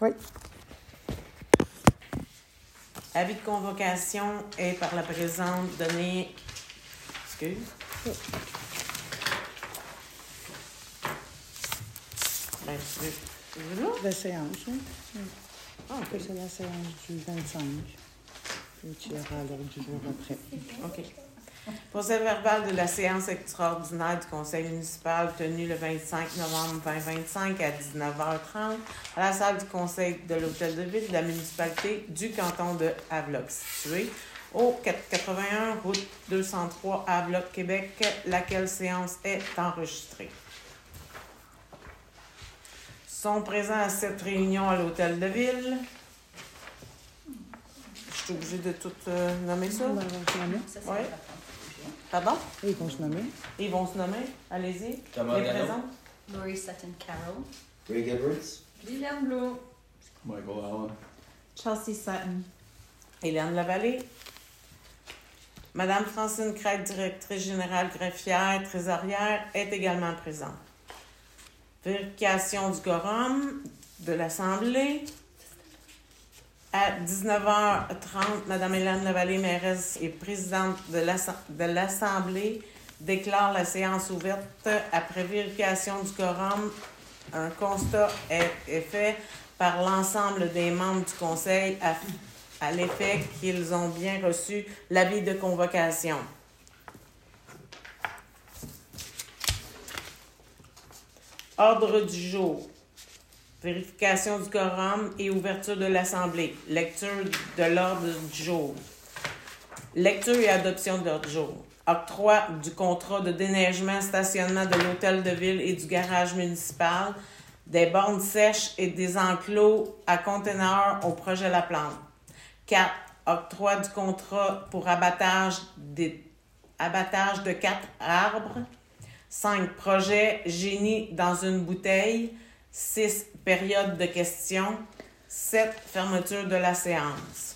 Oui. Avis de convocation est par la présente donné. Excuse. Ben, tu veux là? La séance, oui. Ah, OK. C'est la séance du 25. Et tu iras l'ordre du jour après. OK. Procès verbal de la séance extraordinaire du Conseil municipal tenue le 25 novembre 2025 à 19h30 à la salle du Conseil de l'Hôtel de Ville de la municipalité du canton de Havelock, située au 481 route 203 Havelock, Québec, laquelle séance est enregistrée. Sont présents à cette réunion à l'Hôtel de Ville. Je suis obligée de tout nommer ça? On va se nommer. Oui. Pardon? Et ils vont se nommer. Ils vont se nommer. Allez-y. Thomas Les Gallon. présents. Laurie Sutton Carroll. Greg Edwards. Liliane Blue. Michael Allen. Chelsea Sutton. Hélène Lavallée. Madame Francine Craig, directrice générale greffière, trésorière, est également présente. Vérification du quorum de l'Assemblée. À 19h30, Madame Hélène Lavallée, mairesse et présidente de l'Assemblée, déclare la séance ouverte. Après vérification du quorum, un constat est fait par l'ensemble des membres du Conseil à l'effet qu'ils ont bien reçu l'avis de convocation. Ordre du jour. Vérification du quorum et ouverture de l'Assemblée. Lecture de l'ordre du jour. Lecture et adoption de l'ordre du jour. Octroi du contrat de déneigement, stationnement de l'Hôtel de Ville et du garage municipal, des bornes sèches et des enclos à conteneurs au projet La Plante. 4. Octroi du contrat pour abattage de 4 arbres. 5. Projet génie dans une bouteille. 6. Période de questions. 7. Fermeture de la séance.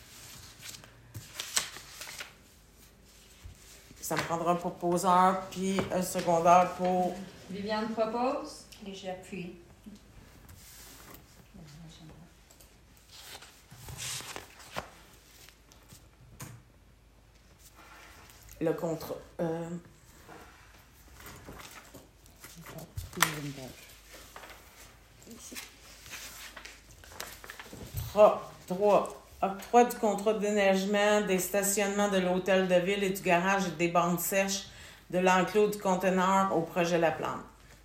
Ça me prendra un proposeur puis un secondaire pour... Viviane propose. Et j'appuie. Le contrat. Trois. Octroi du contrat de déneigement des stationnements de l'Hôtel de Ville et du garage et des bornes sèches de l'enclos du conteneur au projet La Plante.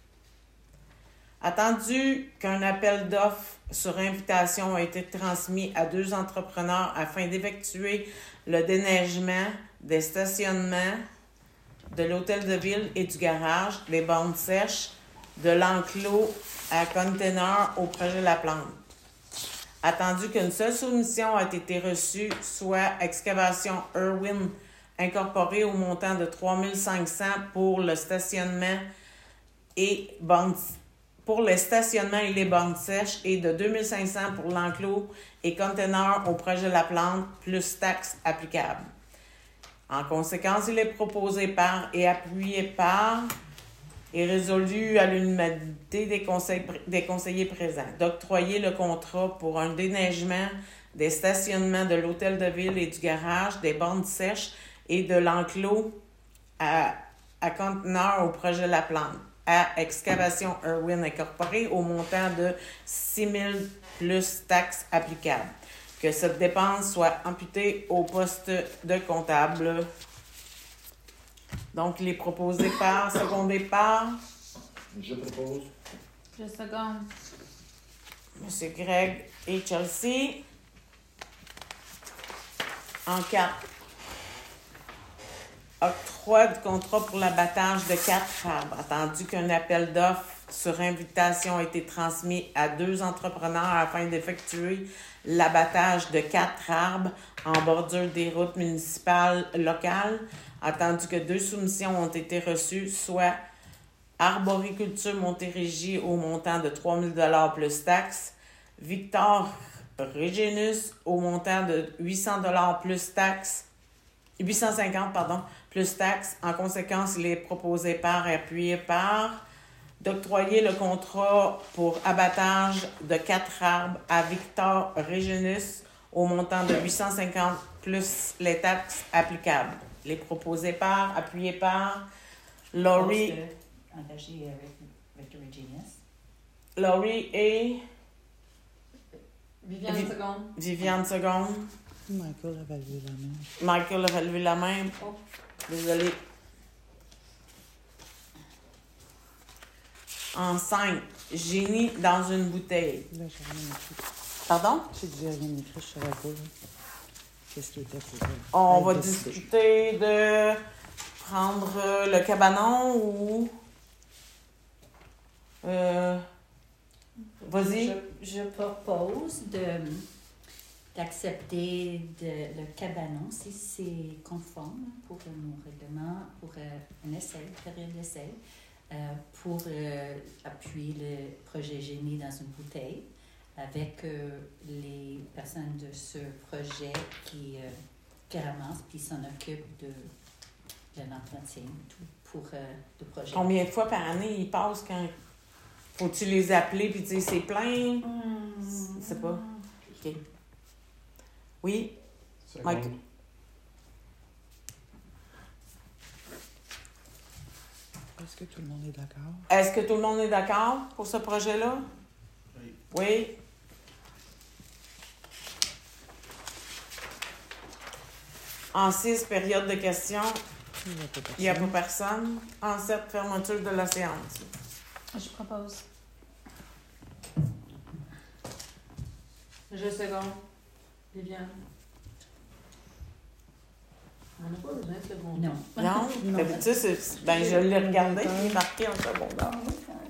Attendu qu'un appel d'offres sur invitation a été transmis à 2 entrepreneurs afin d'effectuer le déneigement des stationnements de l'Hôtel de Ville et du garage, des bornes sèches, de l'enclos à conteneur au projet La Plante. Attendu qu'une seule soumission a été reçue, soit Excavation Irwin incorporée au montant de 3 500 pour le stationnement et les bornes sèches et de 2 500 pour l'enclos et conteneurs au projet La Plante, plus taxes applicables. En conséquence, il est proposé par et appuyé par et résolu à l'unanimité des conseillers présents d'octroyer le contrat pour un déneigement des stationnements de l'Hôtel de Ville et du garage, des bornes sèches et de l'enclos à conteneurs au projet La Plante, à Excavation Irwin incorporée au montant de 6 000 plus taxes applicables. Que cette dépense soit imputée au poste de comptable. Donc, il est proposé par, secondé par Je propose. Je seconde. M. Greg et Chelsea. En 4. Octroi du contrat pour l'abattage de 4 arbres. Attendu qu'un appel d'offres sur invitation a été transmis à 2 entrepreneurs afin d'effectuer l'abattage de 4 arbres en bordure des routes municipales locales. Attendu que 2 soumissions ont été reçues, soit Arboriculture Montérégie au montant de 3 000 $ plus taxes, Victor Regenus au montant de 800 $ plus taxes, 850 plus taxes. En conséquence, il est proposé par et appuyé par d'octroyer le contrat pour abattage de 4 arbres à Victor Régénus au montant de 850 plus les taxes applicables. Les proposés par, appuyés par Laurie, Engagé Victor Regenius. Laurie et Viviane seconde. Viviane seconde. Michael avait levé la main. Michael a relevé la main. Oh, désolé. En 5, génie dans une bouteille. Là, j'ai rien écrit. Pardon? J'ai dit rien écrit, je savais pas. Là. Qu'est-ce qui était pour elle? On va décider. discuter de prendre le cabanon ou... Vas-y. Je propose d'accepter le cabanon si c'est conforme pour nos règlements, pour un essai, période d'essai, pour appuyer le projet Génie dans une bouteille avec les personnes de ce projet qui ramassent puis s'en occupent de l'entretien et tout pour le projet. Combien de fois par année ils passent quand... Faut-tu les appeler puis dire c'est plein? Je sais pas. OK. Oui, Mike. Est-ce que tout le monde est d'accord? Est-ce que tout le monde est d'accord pour ce projet-là? Oui. Oui. En 6, période de questions, il n'y a pas personne. En 7, fermeture de la séance. Je propose. Je seconde. Viviane. On n'a pas besoin de seconde. Non. Non? Non. D'habitude, je l'ai regardé, il est marqué en secondaire.